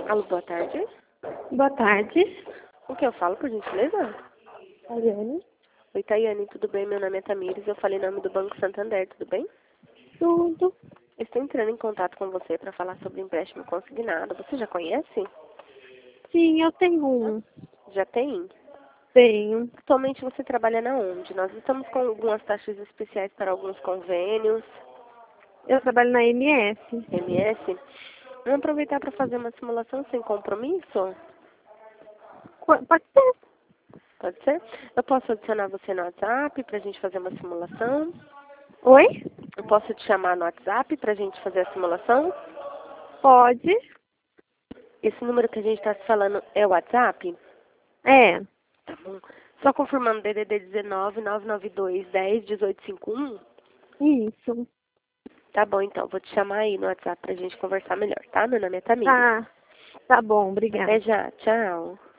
Alô, boa tarde. Boa tarde. O que eu falo, por gentileza? Ariane. Oi, Tayane, tudo bem? Meu nome é Tamires, eu falei em nome do Banco Santander, tudo bem? Tudo. Estou entrando em contato com você para falar sobre empréstimo consignado. Você já conhece? Sim, eu tenho um. Já tem? Tenho. Atualmente você trabalha na onde? Nós estamos com algumas taxas especiais para alguns convênios, Eu trabalho na MS. MS. Vamos aproveitar para fazer uma simulação sem compromisso? Pode ser. Pode ser? Eu posso adicionar você no WhatsApp para a gente fazer uma simulação? Oi? Eu posso te chamar no WhatsApp para a gente fazer a simulação? Pode. Esse número que a gente está se falando é o WhatsApp? É. Tá bom. Só confirmando, DDD 19 992 10 1851? Isso. Tá bom, então. Vou te chamar aí no WhatsApp pra gente conversar melhor, tá? Meu nome é Tamires. Tá. Tá bom, Até obrigada. já. Tchau.